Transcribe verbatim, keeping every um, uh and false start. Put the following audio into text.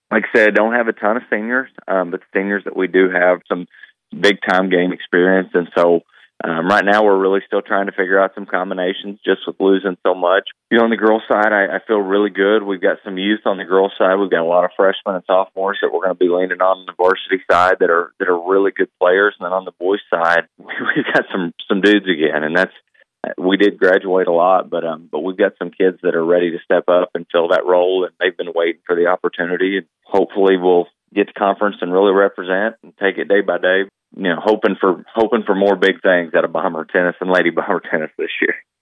like I said, don't have a ton of seniors, um, but the seniors that we do have some big time game experience. And so um, right now we're really still trying to figure out some combinations just with losing so much. You know, on the girls' side, I, I feel really good. We've got some youth on the girls' side. We've got a lot of freshmen and sophomores that we're going to be leaning on the varsity side that are that are really good players. And then on the boys' side, we've got some some dudes again, and that's we did graduate a lot, but um, but we've got some kids that are ready to step up and fill that role, and they've been waiting for the opportunity. And hopefully, we'll get to conference and really represent and take it day by day. You know, hoping for hoping for more big things out of Bomber tennis and Lady Bomber tennis this year.